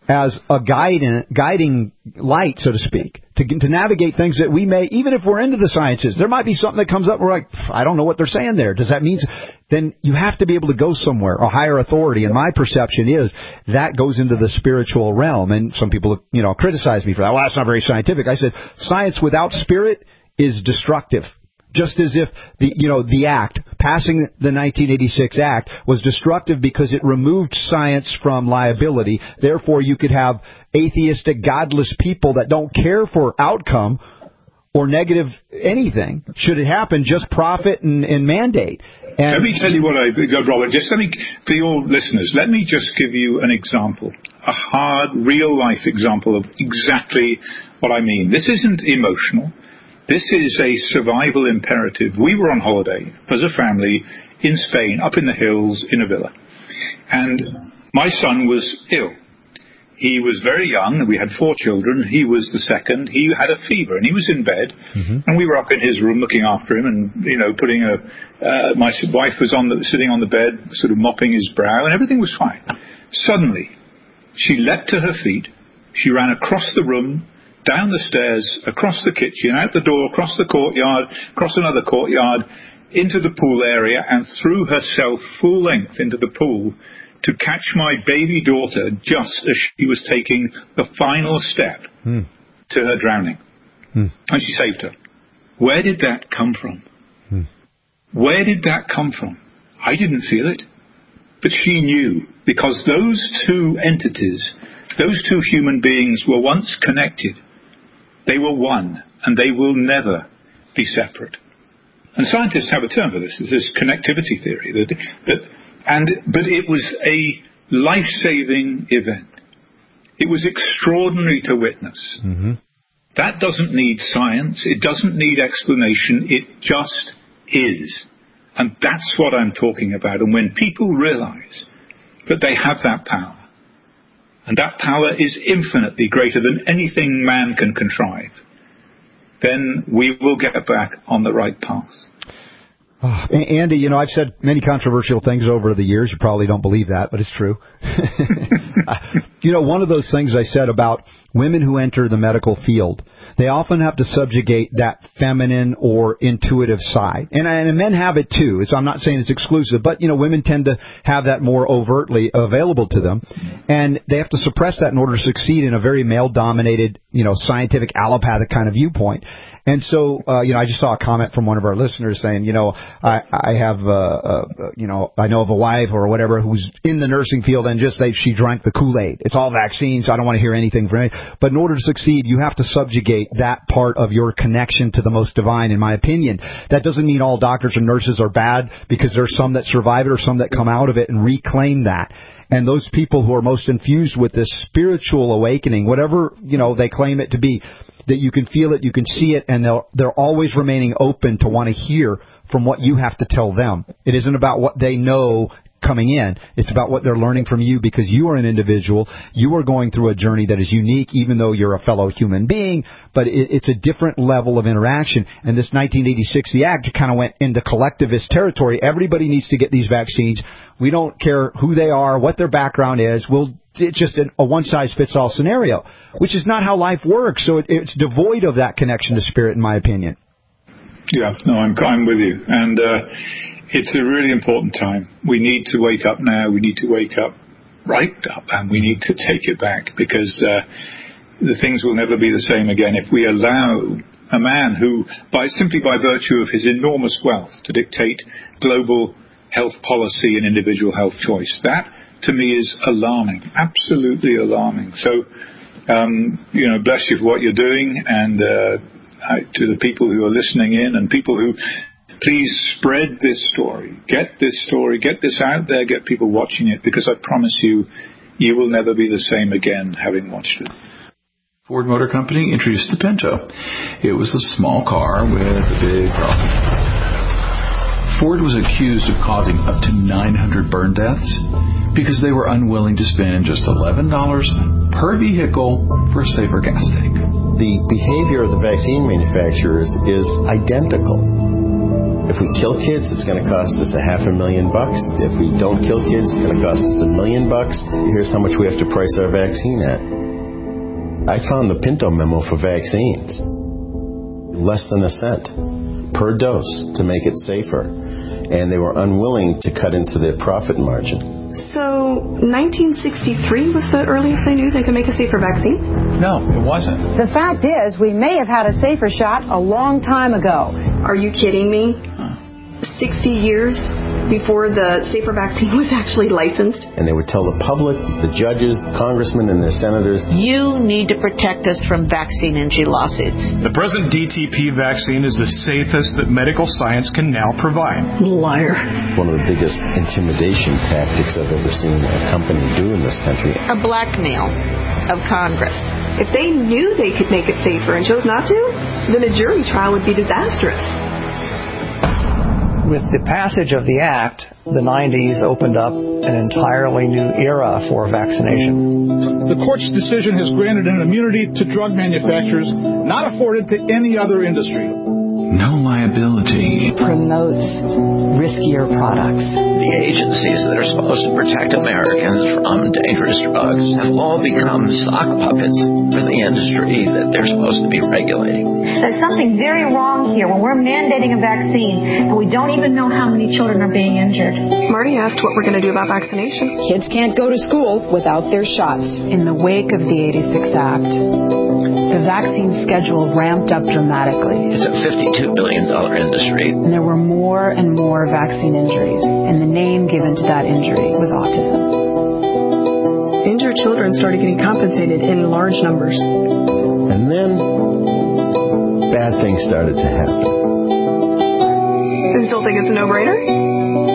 Speaker 8: as a guiding light, so to speak, to navigate things that we may, even if we're into the sciences, there might be something that comes up, we're like, I don't know what they're saying there. Does that mean? Then you have to be able to go somewhere, a higher authority. And my perception is that goes into the spiritual realm. And some people, criticize me for that. Well, that's not very scientific. I said, science without spirit is destructive. Just as if the act, passing the 1986 Act, was destructive because it removed science from liability. Therefore, you could have atheistic, godless people that don't care for outcome or negative anything. Should it happen, just profit and mandate. And
Speaker 9: let me tell you what Robert, for your listeners, let me just give you an example, a hard, real-life example of exactly what I mean. This isn't emotional. This is a survival imperative. We were on holiday as a family in Spain, up in the hills in a villa. And my son was ill. He was very young. We had 4 children. He was the second. He had a fever, and he was in bed. Mm-hmm. And we were up in his room looking after him and, putting my wife was sitting on the bed, sort of mopping his brow, and everything was fine. Suddenly, she leapt to her feet. She ran across the room, down the stairs, across the kitchen, out the door, across the courtyard, across another courtyard, into the pool area, and threw herself full length into the pool to catch my baby daughter just as she was taking the final step to her drowning. And she saved her. Where did that come from? Where did that come from? I didn't feel it. But she knew, because those two entities, those two human beings were once connected. They were one, and they will never be separate. And scientists have a term for this. It's this connectivity theory. But it was a life-saving event. It was extraordinary to witness. Mm-hmm. That doesn't need science. It doesn't need explanation. It just is. And that's what I'm talking about. And when people realize that they have that power, and that power is infinitely greater than anything man can contrive, then we will get back on the right path.
Speaker 8: Oh, Andy, I've said many controversial things over the years. You probably don't believe that, but it's true. One of those things I said about women who enter the medical field, they often have to subjugate that feminine or intuitive side. And men have it too. So I'm not saying it's exclusive, but, women tend to have that more overtly available to them. And they have to suppress that in order to succeed in a very male-dominated, scientific allopathic kind of viewpoint. And so, I just saw a comment from one of our listeners saying, I have, I know of a wife or whatever who's in the nursing field and she drank the Kool-Aid. It's all vaccines. I don't want to hear anything from anyone. But in order to succeed, you have to subjugate that part of your connection to the most divine, in my opinion. That doesn't mean all doctors and nurses are bad, because there's some that survive it or some that come out of it and reclaim that. And those people who are most infused with this spiritual awakening, whatever, they claim it to be, that you can feel it, you can see it, and they're always remaining open to want to hear from what you have to tell them. It isn't about what they know coming in. It's about what they're learning from you, because you are an individual. You are going through a journey that is unique, even though you're a fellow human being, but it's a different level of interaction. And this 1986, the Act, kind of went into collectivist territory. Everybody needs to get these vaccines. We don't care who they are, what their background is. It's just a one-size-fits-all scenario, which is not how life works. So it's devoid of that connection to spirit, in my opinion.
Speaker 9: Yeah, no, I'm with you. And it's a really important time. We need to wake up now. We need to wake up right up, and we need to take it back, because the things will never be the same again if we allow a man who, simply by virtue of his enormous wealth, to dictate global health policy and individual health choice. That, to me, is alarming, absolutely alarming. So, bless you for what you're doing, and to the people who are listening in, and people who, please spread this story, get this out there, get people watching it, because I promise you, you will never be the same again having watched it.
Speaker 2: Ford Motor Company introduced the Pinto. It was a small car with a big problem. Ford was accused of causing up to 900 burn deaths because they were unwilling to spend just $11 per vehicle for a safer gas tank.
Speaker 6: The behavior of the vaccine manufacturers is identical.
Speaker 4: If we kill kids, it's going to cost us $500,000. If we don't kill kids, it's going to cost us $1 million. Here's how much we have to price our vaccine at. I found the Pinto memo for vaccines. Less than a cent per dose to make it safer. And they were unwilling to cut into their profit margin.
Speaker 7: So, 1963 was the earliest they knew they could make a safer vaccine?
Speaker 22: No, it wasn't.
Speaker 23: The fact is, we may have had a safer shot a long time ago.
Speaker 7: Are you kidding me? 60 years before the safer vaccine was actually licensed.
Speaker 4: And they would tell the public, the judges, congressmen, and their senators,
Speaker 24: you need to protect us from vaccine injury lawsuits.
Speaker 25: The present DTP vaccine is the safest that medical science can now provide.
Speaker 7: Liar.
Speaker 4: One of the biggest intimidation tactics I've ever seen a company do in this country.
Speaker 24: A blackmail of Congress.
Speaker 7: If they knew they could make it safer and chose not to, then a jury trial would be disastrous.
Speaker 26: With the passage of the Act, the 90s opened up an entirely new era for vaccination.
Speaker 27: The court's decision has granted an immunity to drug manufacturers not afforded to any other industry.
Speaker 2: No liability.
Speaker 23: Promotes riskier products.
Speaker 28: The agencies that are supposed to protect Americans from dangerous drugs have all become sock puppets for the industry that they're supposed to be regulating.
Speaker 29: There's something very wrong here when we're mandating a vaccine and we don't even know how many children are being injured.
Speaker 7: Marty asked what we're going to do about vaccination.
Speaker 23: Kids can't go to school without their shots.
Speaker 30: In the wake of the 86 Act, the vaccine schedule ramped up dramatically.
Speaker 28: It's a $52 billion industry.
Speaker 30: And there were more and more vaccine injuries, and the name given to that injury was autism.
Speaker 7: Injured children started getting compensated in large numbers.
Speaker 4: And then bad things started to happen.
Speaker 7: You still think it's a no-brainer?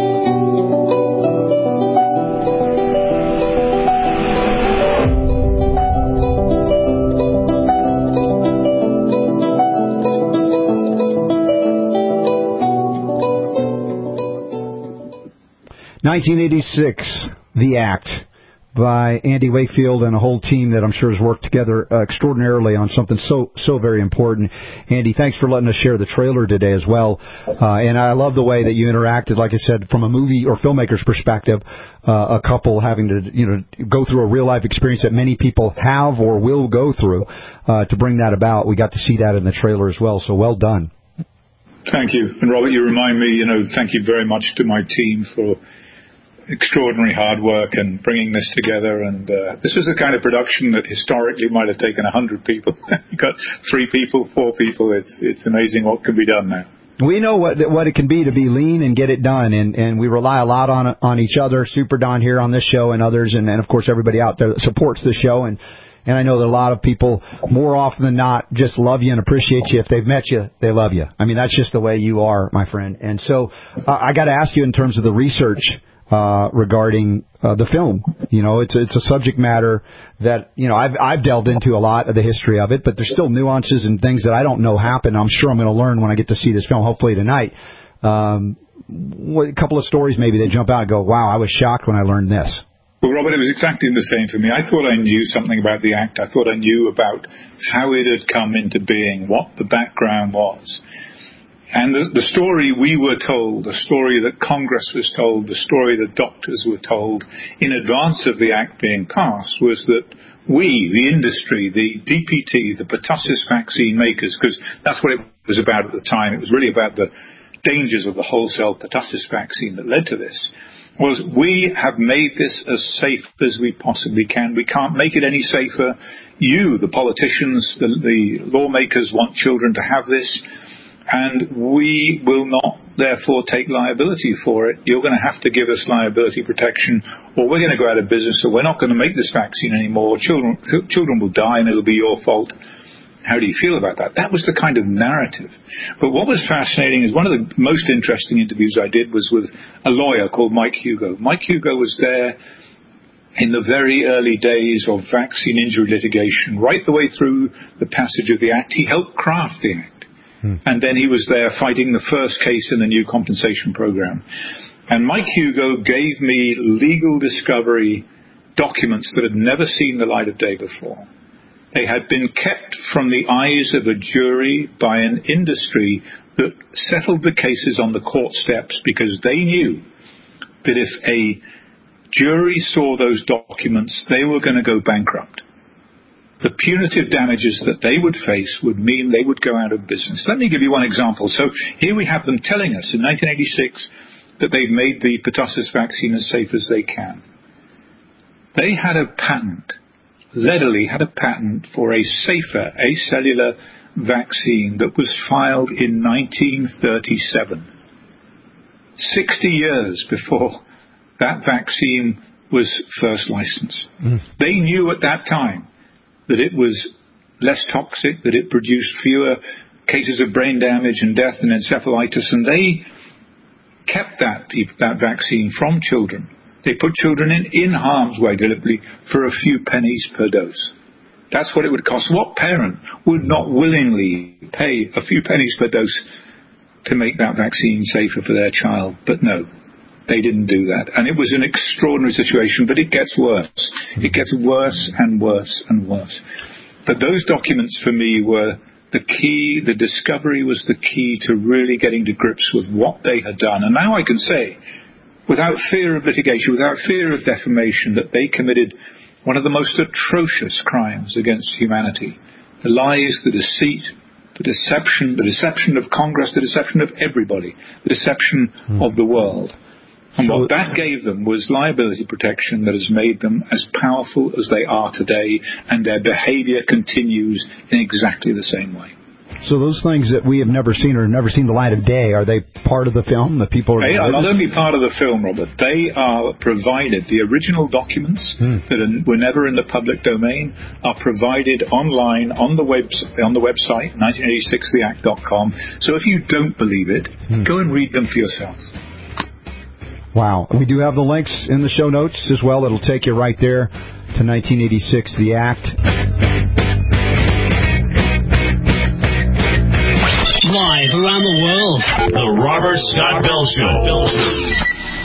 Speaker 8: 1986, The Act, by Andy Wakefield and a whole team that I'm sure has worked together extraordinarily on something so very important. Andy, thanks for letting us share the trailer today as well. And I love the way that you interacted, like I said, from a movie or filmmaker's perspective, a couple having to, go through a real life experience that many people have or will go through, to bring that about. We got to see that in the trailer as well, so well done.
Speaker 9: Thank you. And Robert, you remind me, thank you very much to my team for extraordinary hard work and bringing this together. And this is the kind of production that historically might have taken 100 people. You got 3 people, 4 people. It's amazing what can be done now.
Speaker 8: We know what it can be to be lean and get it done, and we rely a lot on each other. Super Don here on this show and others, and of course everybody out there that supports the show. And I know that a lot of people, more often than not, just love you and appreciate you. If they've met you, they love you. I mean, that's just the way you are, my friend. And so I got to ask you in terms of the research regarding the film. It's a subject matter that, I've delved into a lot of the history of it, but there's still nuances and things that I don't know happen. I'm sure I'm going to learn when I get to see this film, hopefully tonight. A couple of stories maybe that jump out and go, wow, I was shocked when I learned this.
Speaker 9: Well, Robert, it was exactly the same for me. I thought I knew something about the Act. I thought I knew about how it had come into being, what the background was. And the story we were told, the story that Congress was told, the story that doctors were told in advance of the Act being passed was that we, the industry, the DPT, the pertussis vaccine makers, because that's what it was about at the time. It was really about the dangers of the wholesale pertussis vaccine that led to this. Was we have made this as safe as we possibly can. We can't make it any safer. You, the politicians, the lawmakers, want children to have this, and we will not, therefore, take liability for it. You're going to have to give us liability protection, or we're going to go out of business, or we're not going to make this vaccine anymore. Children will die, and it'll be your fault. How do you feel about that? That was the kind of narrative. But what was fascinating is one of the most interesting interviews I did was with a lawyer called Mike Hugo. Mike Hugo was there in the very early days of vaccine injury litigation, right the way through the passage of the Act. He helped craft the Act. And then he was there fighting the first case in the new compensation program. And Mike Hugo gave me legal discovery documents that had never seen the light of day before. They had been kept from the eyes of a jury by an industry that settled the cases on the court steps because they knew that if a jury saw those documents, they were going to go bankrupt. The punitive damages that they would face would mean they would go out of business. Let me give you one example. So here we have them telling us in 1986 that they've made the pertussis vaccine as safe as they can. They had a patent, Lederle had a patent for a safer acellular vaccine that was filed in 1937, 60 years before that vaccine was first licensed. They knew at that time that it was less toxic, that it produced fewer cases of brain damage and death and encephalitis, and they kept that vaccine from children. They put children in harm's way deliberately for a few pennies per dose. That's what it would cost. What parent would not willingly pay a few pennies per dose to make that vaccine safer for their child? But no, they didn't do that. And it was an extraordinary situation, but it gets worse. It gets worse and worse and worse. But those documents for me were the key. The discovery was the key to really getting to grips with what they had done. And now I can say, without fear of litigation, without fear of defamation, that they committed one of the most atrocious crimes against humanity. The lies, the deceit, the deception of Congress, the deception of everybody, the deception of the world. And what that gave them was liability protection that has made them as powerful as they are today, and their behavior continues in exactly the same way.
Speaker 8: So those things that we have never seen or never seen the light of day, are they part of the film? The people
Speaker 9: They are not only part of the film, Robert. They are provided. The original documents that were never in the public domain are provided online on the website 1986theact.com. So if you don't believe it, go and read them for yourself.
Speaker 8: Wow. We do have the links in the show notes as well. It'll take you right there to 1986 The Act.
Speaker 3: Live around the world, The Robert Scott Bell Show.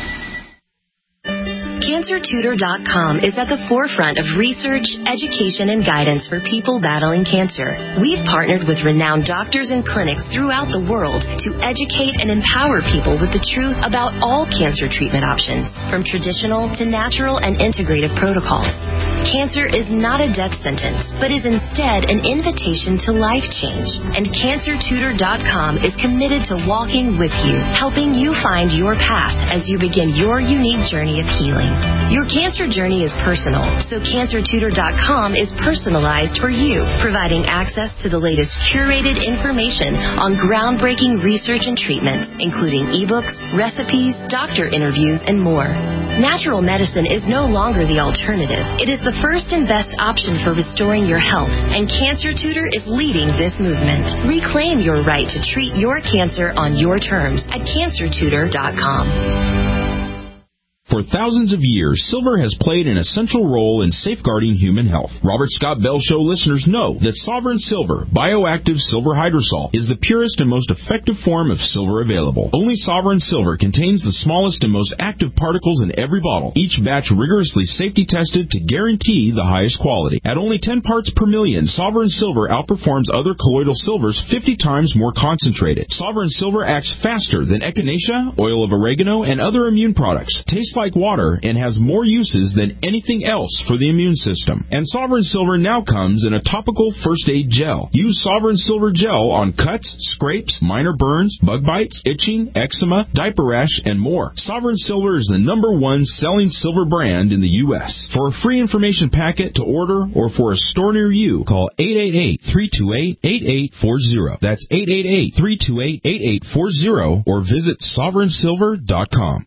Speaker 1: CancerTutor.com is at the forefront of research, education, and guidance for people battling cancer. We've partnered with renowned doctors and clinics throughout the world to educate and empower people with the truth about all cancer treatment options, from traditional to natural and integrative protocols. Cancer is not a death sentence, but is instead an invitation to life change. And CancerTutor.com is committed to walking with you, helping you find your path as you begin your unique journey of healing. Your cancer journey is personal, so CancerTutor.com is personalized for you, providing access to the latest curated information on groundbreaking research and treatments, including ebooks, recipes, doctor interviews, and more. Natural medicine is no longer the alternative. It is the first and best option for restoring your health, and Cancer Tutor is leading this movement. Reclaim your right to treat your cancer on your terms at CancerTutor.com.
Speaker 5: For thousands of years, silver has played an essential role in safeguarding human health. Robert Scott Bell Show listeners know that Sovereign Silver, bioactive silver hydrosol, is the purest and most effective form of silver available. Only Sovereign Silver contains the smallest and most active particles in every bottle, each batch rigorously safety tested to guarantee the highest quality. At only 10 parts per million, Sovereign Silver outperforms other colloidal silvers 50 times more concentrated. Sovereign Silver acts faster than echinacea, oil of oregano, and other immune products. Tastes like water and has more uses than anything else for the immune system. And Sovereign Silver now comes in a topical first aid gel. Use Sovereign Silver gel on cuts, scrapes, minor burns, bug bites, itching, eczema, diaper rash, and more. Sovereign Silver is the #1 selling silver brand in the U.S. For a free information packet to order or for a store near you, call 888-328-8840. That's 888-328-8840 or visit sovereignsilver.com.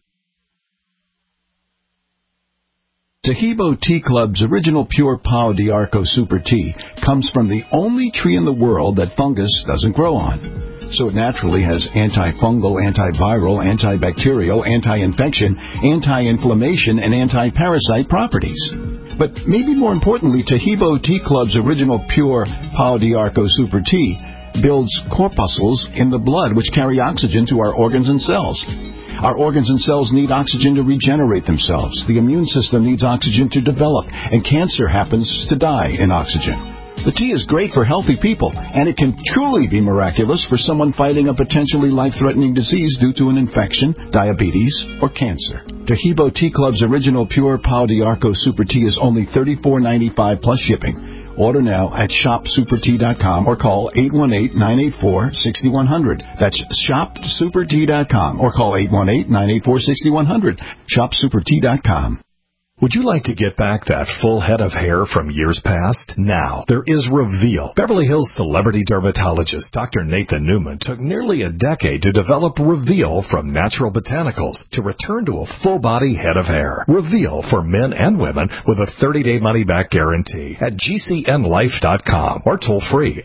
Speaker 10: Tahibo Tea Club's original pure Pau d'Arco Super Tea comes from the only tree in the world that fungus doesn't grow on. So it naturally has antifungal, antiviral, antibacterial, anti-infection, anti-inflammation, and anti-parasite properties. But maybe more importantly, Tahibo Tea Club's original pure Pau d'Arco Super Tea builds corpuscles in the blood which carry oxygen to our organs and cells. Our organs and cells need oxygen to regenerate themselves. The immune system needs oxygen to develop, and cancer happens to die in oxygen. The tea is great for healthy people, and it can truly be miraculous for someone fighting a potentially life-threatening disease due to an infection, diabetes, or cancer. Taheebo Tea Club's original pure Pau d'Arco Super Tea is only $34.95 plus shipping. Order now at shopsupertea.com or call 818-984-6100. That's shopsupertea.com or call 818-984-6100. Shopsupertea.com.
Speaker 11: Would you like to get back that full head of hair from years past? Now, there is Reveal. Beverly Hills celebrity dermatologist Dr. Nathan Newman took nearly a decade to develop Reveal from natural botanicals to return to a full-body head of hair. Reveal for men and women with a 30-day money-back guarantee at GCNlife.com or toll-free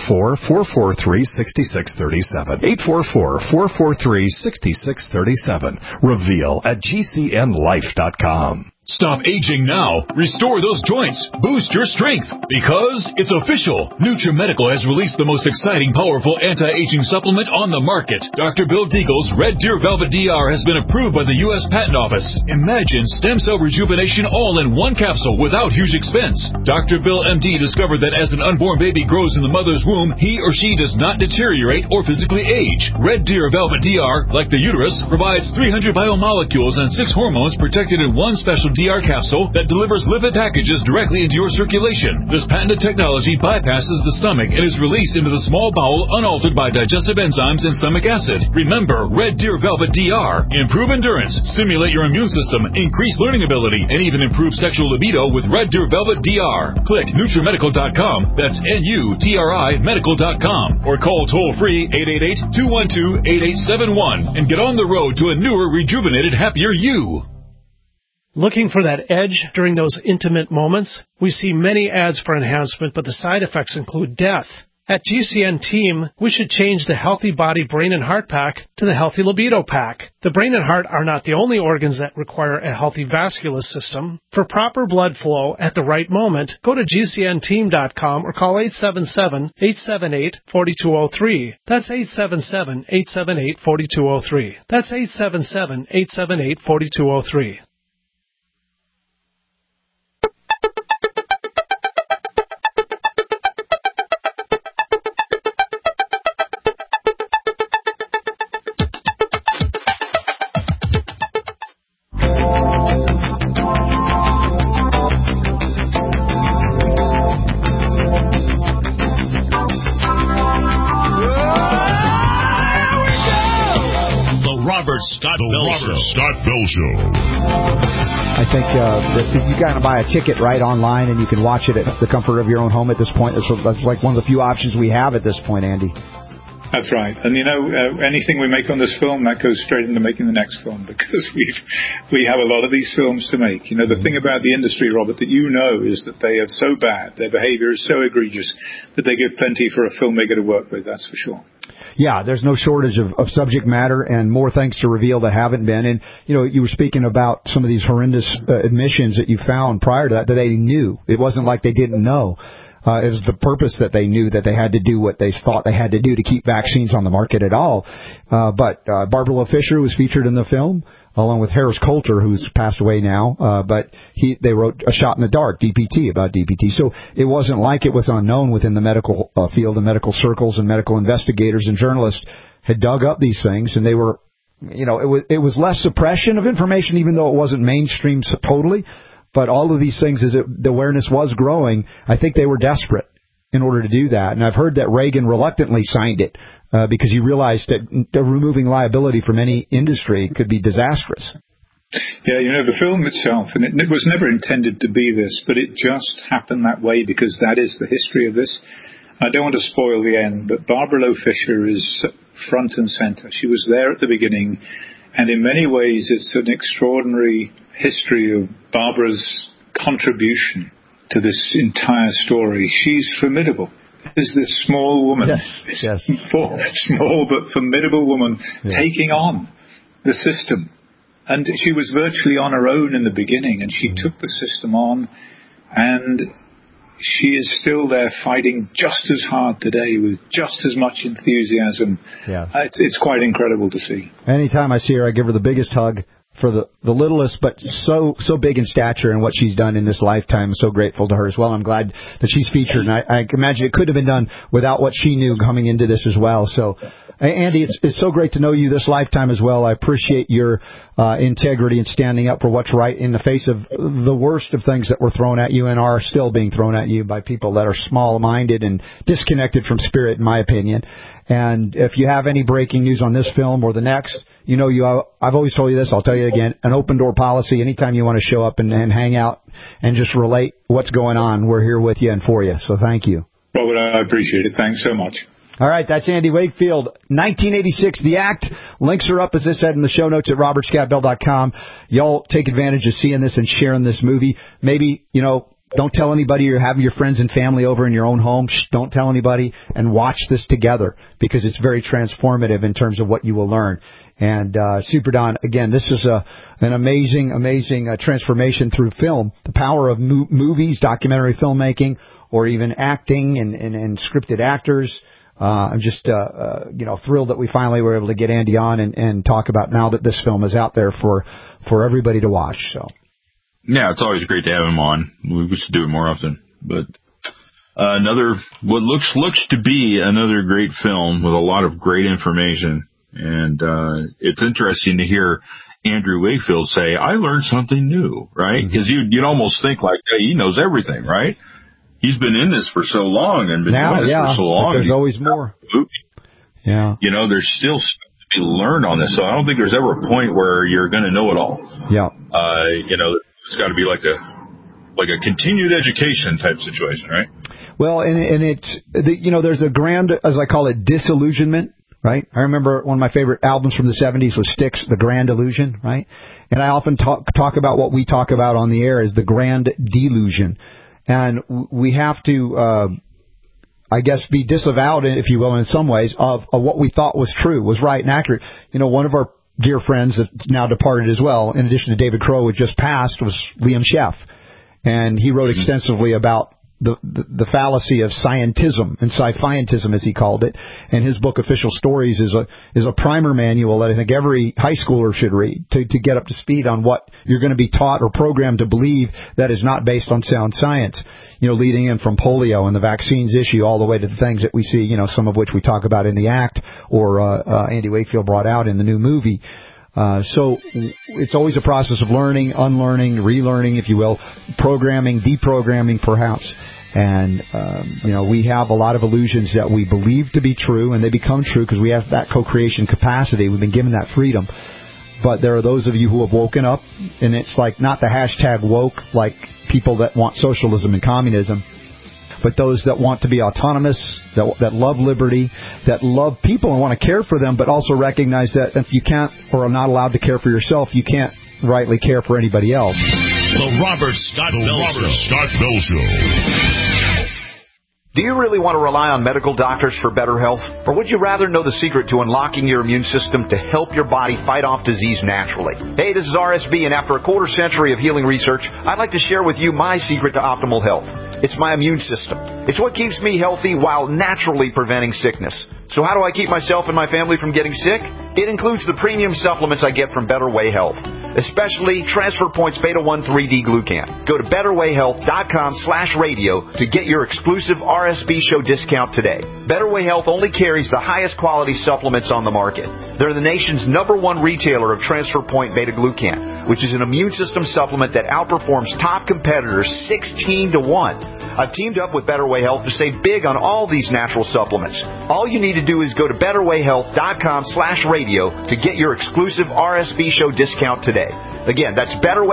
Speaker 11: 844-443-6637. 844-443-6637. Reveal at GCNlife.com.
Speaker 12: Stop aging now. Restore those joints. Boost your strength. Because it's official. NutriMedical has released the most exciting, powerful anti-aging supplement on the market. Dr. Bill Deagle's Red Deer Velvet DR has been approved by the U.S. Patent Office. Imagine stem cell rejuvenation all in one capsule without huge expense. Dr. Bill MD discovered that as an unborn baby grows in the mother's womb, he or she does not deteriorate or physically age. Red Deer Velvet DR, like the uterus, provides 300 biomolecules and 6 hormones protected in one special DR capsule that delivers lipid packages directly into your circulation. This patented technology bypasses the stomach and is released into the small bowel unaltered by digestive enzymes and stomach acid. Remember, Red Deer Velvet DR. Improve endurance, stimulate your immune system, increase learning ability, and even improve sexual libido with Red Deer Velvet DR. Click NutriMedical.com. That's NUTRI Medical.com. Or call toll-free 888-212-8871 and get on the road to a newer, rejuvenated, happier you.
Speaker 13: Looking for that edge during those intimate moments? We see many ads for enhancement, but the side effects include death. At GCN Team, we should change the Healthy Body Brain and Heart Pack to the Healthy Libido Pack. The brain and heart are not the only organs that require a healthy vascular system. For proper blood flow at the right moment, go to GCNteam.com or call 877-878-4203. That's 877-878-4203. That's 877-878-4203.
Speaker 3: Scott Bell Show.
Speaker 8: I think that you got to buy a ticket right online, and you can watch it at the comfort of your own home at this point. That's like one of the few options we have at this point, Andy.
Speaker 9: That's right. And, anything we make on this film, that goes straight into making the next film, because we have a lot of these films to make. The thing about the industry, Robert, that is that they are so bad, their behavior is so egregious, that they give plenty for a filmmaker to work with, that's for sure.
Speaker 8: Yeah, there's no shortage of subject matter, and more thanks to Reveal that haven't been. And, you were speaking about some of these horrendous admissions that you found prior to that they knew. It wasn't like they didn't know. It was the purpose that they knew that they had to do what they thought they had to do to keep vaccines on the market at all. But Barbara Loe Fisher was featured in the film, along with Harris Coulter, who's passed away now. But they wrote A Shot in the Dark, DPT, about DPT. So it wasn't like it was unknown within the medical field and medical circles, and medical investigators and journalists had dug up these things, and they were, it was less suppression of information, even though it wasn't mainstream totally. But all of these things, as the awareness was growing, I think they were desperate in order to do that. And I've heard that Reagan reluctantly signed it because he realized that removing liability from any industry could be disastrous.
Speaker 9: Yeah, the film itself, and it was never intended to be this, but it just happened that way because that is the history of this. I don't want to spoil the end, but Barbara Loe Fisher is front and center. She was there at the beginning, and in many ways it's an extraordinary history of Barbara's contribution to this entire story. She's formidable. Is this small woman,
Speaker 8: yes.
Speaker 9: Small but formidable woman, taking on the system. And she was virtually on her own in the beginning, and she took the system on, and she is still there fighting just as hard today with just as much enthusiasm.
Speaker 8: Yeah.
Speaker 9: It's quite incredible to see.
Speaker 8: Anytime I see her, I give her the biggest hug. for the littlest, but so big in stature and what she's done in this lifetime. I'm so grateful to her as well. I'm glad that she's featured, and I imagine it could have been done without what she knew coming into this as well. So, Andy, it's so great to know you this lifetime as well. I appreciate your integrity and standing up for what's right in the face of the worst of things that were thrown at you and are still being thrown at you by people that are small-minded and disconnected from spirit, in my opinion. And if you have any breaking news on this film or the next, I've always told you this, I'll tell you again, an open-door policy. Anytime you want to show up and hang out and just relate what's going on, we're here with you and for you. So thank you.
Speaker 9: Robert, I appreciate it. Thanks so much.
Speaker 8: All right, that's Andy Wakefield, 1986, The Act. Links are up, as I said, in the show notes at robertscottbell.com. Y'all take advantage of seeing this and sharing this movie. Maybe, don't tell anybody you're having your friends and family over in your own home. Don't tell anybody, and watch this together because it's very transformative in terms of what you will learn. And Super Don, again, this is an amazing transformation through film. The power of movies, documentary filmmaking, or even acting and scripted actors. I'm just, thrilled that we finally were able to get Andy on and talk about now that this film is out there for everybody to watch. So,
Speaker 5: yeah, it's always great to have him on. We should do it more often. But what looks to be another great film with a lot of great information. And it's interesting to hear Andrew Wakefield say, "I learned something new," right? Because you'd almost think like, hey, he knows everything, right? He's been in this for so long and been doing this for so long.
Speaker 8: There's always more. Yeah.
Speaker 5: There's still stuff to be learned on this. So I don't think there's ever a point where you're going to know it all.
Speaker 8: Yeah.
Speaker 5: It's got to be like a continued education type situation, right?
Speaker 8: Well, and it's, there's a grand, as I call it, disillusionment, right? I remember one of my favorite albums from the 70s was Styx, The Grand Illusion, right? And I often talk about what we talk about on the air as the grand delusion. And we have to, be disavowed, if you will, in some ways, of what we thought was true, was right and accurate. One of our dear friends that's now departed as well, in addition to David Crow, who just passed, was Liam Sheff. And he wrote extensively about the fallacy of scientism and sci-fientism, as he called it. And his book, Official Stories, is a primer manual that I think every high schooler should read to get up to speed on what you're going to be taught or programmed to believe that is not based on sound science. Leading in from polio and the vaccines issue all the way to the things that we see, some of which we talk about in The Act or Andy Wakefield brought out in the new movie. So it's always a process of learning, unlearning, relearning, if you will, programming, deprogramming perhaps. And, we have a lot of illusions that we believe to be true, and they become true because we have that co-creation capacity. We've been given that freedom. But there are those of you who have woken up, and it's like not the hashtag woke, like people that want socialism and communism, but those that want to be autonomous, that love liberty, that love people and want to care for them, but also recognize that if you can't or are not allowed to care for yourself, you can't rightly care for anybody else.
Speaker 3: The Robert Scott Bell Show.
Speaker 6: Do you really want to rely on medical doctors for better health? Or would you rather know the secret to unlocking your immune system to help your body fight off disease naturally? Hey, this is RSB, and after a quarter century of healing research, I'd like to share with you my secret to optimal health. It's my immune system. It's what keeps me healthy while naturally preventing sickness. So how do I keep myself and my family from getting sick? It includes the premium supplements I get from Better Way Health, especially Transfer Points Beta 1 3D Glucan. Go to betterwayhealth.com/radio to get your exclusive RSB show discount today. Better Way Health only carries the highest quality supplements on the market. They're the nation's #1 retailer of Transfer Point Beta Glucan, which is an immune system supplement that outperforms top competitors 16 to 1. I've teamed up with Better Way Health to save big on all these natural supplements. All you need to do is go to betterwayhealth.com/radio to get your exclusive RSB show discount today. Again, that's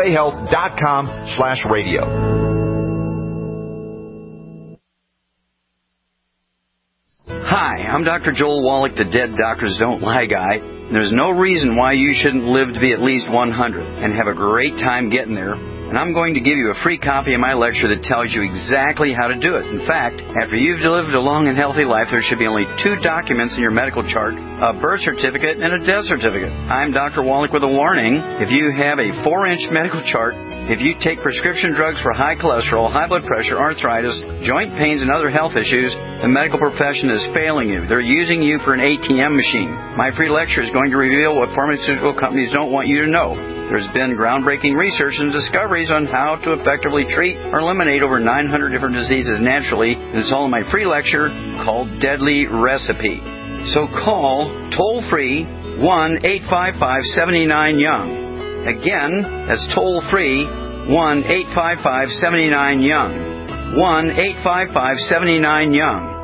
Speaker 6: betterwayhealth.com/radio.
Speaker 14: Hi, I'm Dr. Joel Wallach, the Dead Doctors Don't Lie guy. There's no reason why you shouldn't live to be at least 100 and have a great time getting there. And I'm going to give you a free copy of my lecture that tells you exactly how to do it. In fact, after you've lived a long and healthy life, there should be only 2 documents in your medical chart, a birth certificate and a death certificate. I'm Dr. Wallach with a warning. If you have a 4-inch medical chart, if you take prescription drugs for high cholesterol, high blood pressure, arthritis, joint pains, and other health issues, the medical profession is failing you. They're using you for an ATM machine. My free lecture is going to reveal what pharmaceutical companies don't want you to know. There's been groundbreaking research and discoveries on how to effectively treat or eliminate over 900 different diseases naturally, and it's all in my free lecture called Deadly Recipe. So call toll-free 1-855-79-YOUNG. Again, that's toll-free 1-855-79-YOUNG. 1-855-79-YOUNG.